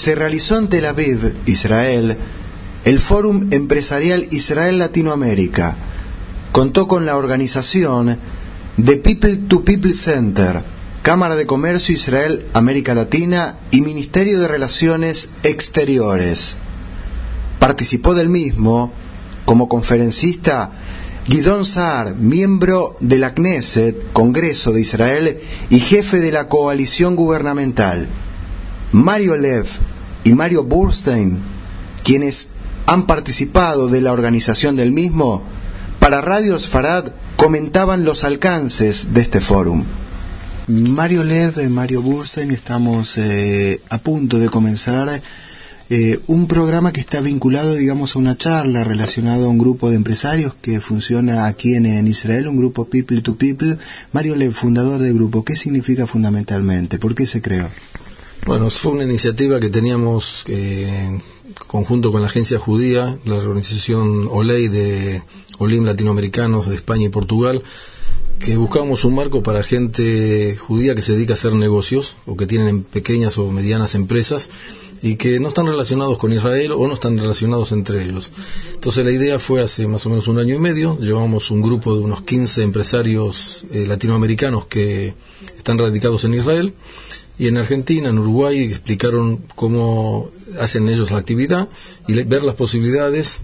se realizó en Tel Aviv, Israel, el Fórum Empresarial Israel Latinoamérica. Contó con la organización de People to People Center, Cámara de Comercio Israel América Latina y Ministerio de Relaciones Exteriores. Participó del mismo, como conferencista, Gidón Saar, miembro de la Knesset, Congreso de Israel y jefe de la coalición gubernamental. Mario Lev y Mario Burstein, quienes han participado de la organización del mismo, para Radio Sfarad comentaban los alcances de este fórum. Mario Lev, Mario Burstein, estamos a punto de comenzar un programa que está vinculado, digamos, a una charla relacionada a un grupo de empresarios que funciona aquí en Israel, un grupo People to People. Mario Lev, fundador del grupo, ¿qué significa fundamentalmente? ¿Por qué se creó? Bueno, fue una iniciativa que teníamos en conjunto con la agencia judía, la organización OLEI de Olim Latinoamericanos de España y Portugal, que buscábamos un marco para gente judía que se dedica a hacer negocios o que tienen pequeñas o medianas empresas y que no están relacionados con Israel o no están relacionados entre ellos. Entonces la idea fue hace más o menos 1 año y medio, llevamos un grupo de unos 15 empresarios latinoamericanos que están radicados en Israel y en Argentina, en Uruguay, explicaron cómo hacen ellos la actividad y ver las posibilidades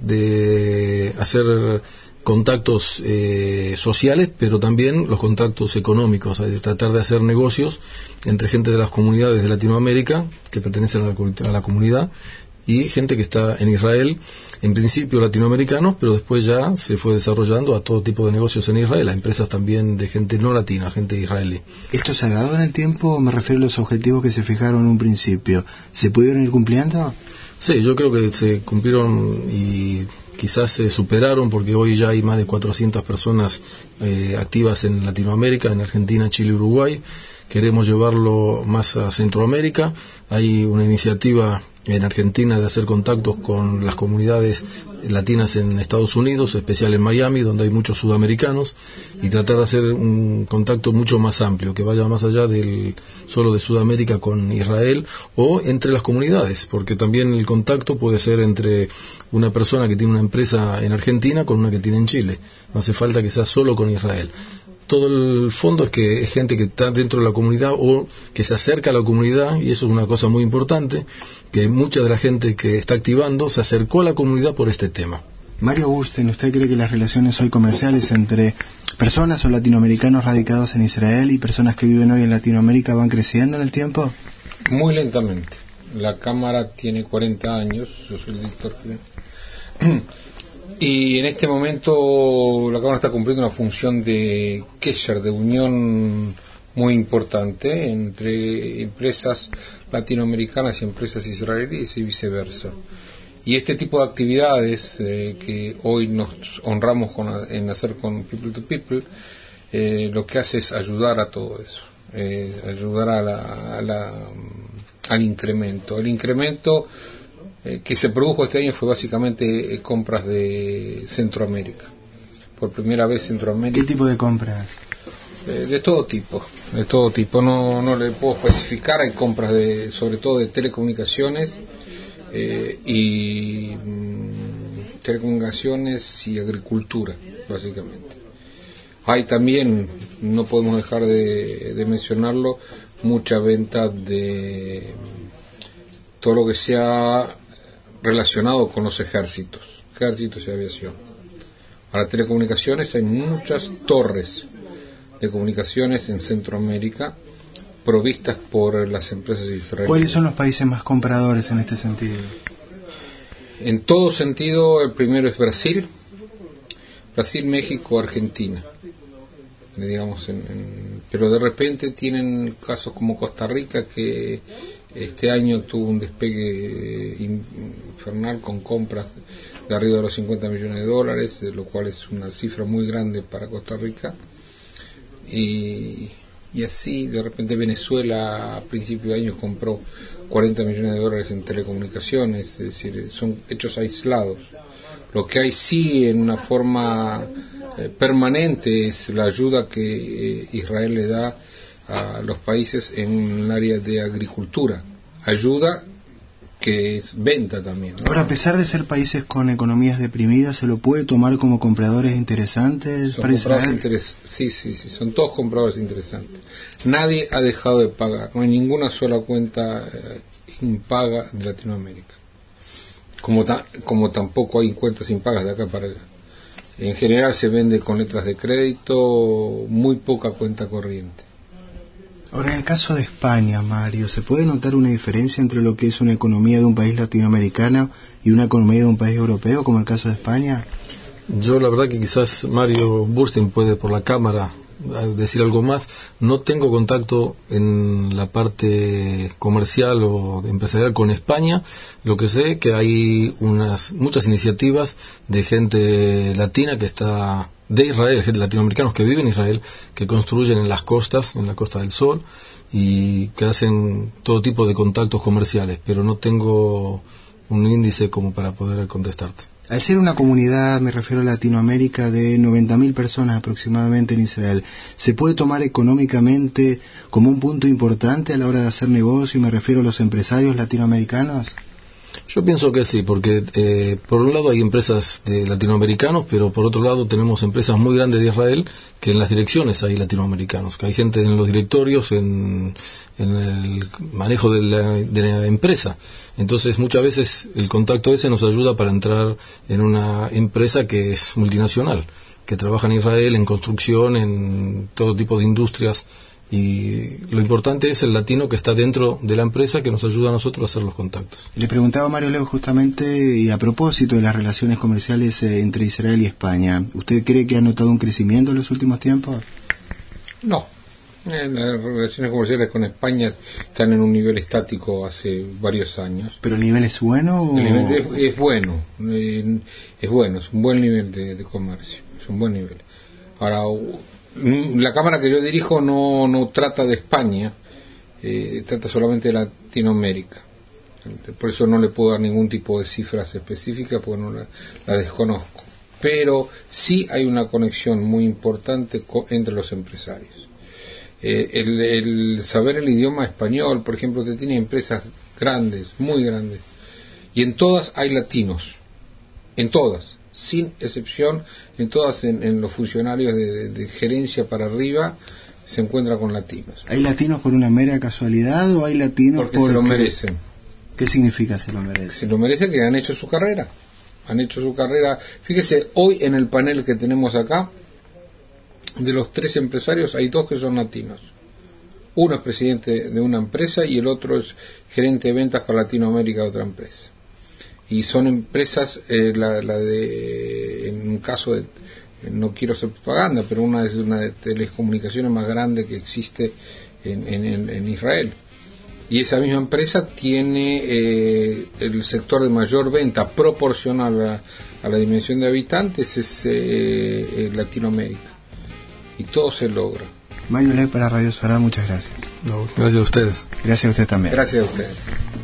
de hacer contactos sociales, pero también los contactos económicos, de tratar de hacer negocios entre gente de las comunidades de Latinoamérica que pertenecen a la comunidad y gente que está en Israel, en principio latinoamericanos, pero después ya se fue desarrollando a todo tipo de negocios en Israel, a empresas también de gente no latina, gente israelí. ¿Esto se ha dado en el tiempo? Me refiero a los objetivos que se fijaron en un principio. ¿Se pudieron ir cumpliendo? Sí, yo creo que se cumplieron y quizás se superaron porque hoy ya hay más de 400 personas activas en Latinoamérica, en Argentina, Chile y Uruguay. Queremos llevarlo más a Centroamérica. Hay una iniciativa en Argentina de hacer contactos con las comunidades latinas en Estados Unidos, especial en Miami, donde hay muchos sudamericanos, y tratar de hacer un contacto mucho más amplio, que vaya más allá del solo de Sudamérica con Israel o entre las comunidades, porque también el contacto puede ser entre una persona que tiene una empresa en Argentina con una que tiene en Chile. No hace falta que sea solo con Israel. Todo el fondo es que es gente que está dentro de la comunidad o que se acerca a la comunidad, y eso es una cosa muy importante, que mucha de la gente que está activando se acercó a la comunidad por este tema. Mario Burstein, ¿usted cree que las relaciones hoy comerciales entre personas o latinoamericanos radicados en Israel y personas que viven hoy en Latinoamérica van creciendo en el tiempo? Muy lentamente. La Cámara tiene 40 años, yo soy el director. Y en este momento la Cámara está cumpliendo una función de kesher, de unión muy importante entre empresas latinoamericanas y empresas israelíes y viceversa. Y este tipo de actividades que hoy nos honramos en hacer con People to People, lo que hace es ayudar a todo eso, ayudar al incremento. El incremento que se produjo este año fue básicamente compras de Centroamérica. Por primera vez Centroamérica. ¿Qué tipo de compras? De todo tipo. No le puedo especificar. Hay compras sobre todo de telecomunicaciones y telecomunicaciones y agricultura, básicamente. Hay también, no podemos dejar de mencionarlo, mucha venta de todo lo que sea relacionado con los ejércitos y aviación. Para telecomunicaciones hay muchas torres de comunicaciones en Centroamérica provistas por las empresas israelíes. ¿Cuáles son los países más compradores en este sentido? En todo sentido, el primero es Brasil, México, Argentina. Digamos, pero de repente tienen casos como Costa Rica, que este año tuvo un despegue infernal con compras de arriba de los $50 millones, lo cual es una cifra muy grande para Costa Rica. Y así, de repente Venezuela a principios de año compró $40 millones en telecomunicaciones, es decir, son hechos aislados. Lo que hay sí en una forma permanente es la ayuda que Israel le da a los países en el área de agricultura. Ayuda que es venta también, ¿no? Ahora, a pesar de ser países con economías deprimidas, ¿se lo puede tomar como compradores interesantes para Israel? Sí, son todos compradores interesantes. Nadie ha dejado de pagar, no hay ninguna sola cuenta impaga de Latinoamérica. Como tampoco hay cuentas impagas de acá para allá. En general se vende con letras de crédito, muy poca cuenta corriente. Ahora, en el caso de España, Mario, ¿se puede notar una diferencia entre lo que es una economía de un país latinoamericano y una economía de un país europeo, como el caso de España? Yo la verdad que quizás Mario Burstein puede por la cámara decir algo más. No tengo contacto en la parte comercial o empresarial con España. Lo que sé que hay muchas iniciativas de gente latina que está de Israel, gente latinoamericanos que viven en Israel, que construyen en las costas, en la Costa del Sol, y que hacen todo tipo de contactos comerciales, pero no tengo un índice como para poder contestarte. Al ser una comunidad, me refiero a Latinoamérica, de 90.000 personas aproximadamente en Israel, ¿se puede tomar económicamente como un punto importante a la hora de hacer negocio? Y me refiero a los empresarios latinoamericanos. Yo pienso que sí, porque por un lado hay empresas de latinoamericanos, pero por otro lado tenemos empresas muy grandes de Israel que en las direcciones hay latinoamericanos, que hay gente en los directorios, en el manejo de la empresa. Entonces muchas veces el contacto ese nos ayuda para entrar en una empresa que es multinacional, que trabaja en Israel en construcción, en todo tipo de industrias. Y lo importante es el latino que está dentro de la empresa, que nos ayuda a nosotros a hacer los contactos. Le preguntaba a Mario Leo justamente, y a propósito de las relaciones comerciales entre Israel y España, ¿usted cree que ha notado un crecimiento en los últimos tiempos? No, las relaciones comerciales con España están en un nivel estático hace varios años. ¿Pero el nivel es bueno? El nivel es bueno, es un buen nivel de comercio, es un buen nivel. Ahora, la cámara que yo dirijo no trata de España, trata solamente de Latinoamérica. Por eso no le puedo dar ningún tipo de cifras específicas, porque no la desconozco. Pero sí hay una conexión muy importante entre los empresarios. El saber el idioma español, por ejemplo, usted tiene empresas grandes, muy grandes, y en todas hay latinos, en todas. Sin excepción, en todas, en los funcionarios de gerencia para arriba, se encuentra con latinos. ¿Hay latinos por una mera casualidad o hay latinos porque se lo merecen? ¿Qué significa se lo merecen? Se lo merecen, que han hecho su carrera. Fíjese, hoy en el panel que tenemos acá, de los 3 empresarios, hay 2 que son latinos. Uno es presidente de una empresa y el otro es gerente de ventas para Latinoamérica de otra empresa. Y son empresas, en un caso de, no quiero hacer propaganda, pero una es una de telecomunicaciones más grande que existe en Israel. Y esa misma empresa tiene el sector de mayor venta proporcional a la dimensión de habitantes, es Latinoamérica. Y todo se logra. Mario Leo para Radio Sfarad, muchas gracias. No, gracias a ustedes. Gracias a usted también. Gracias a ustedes.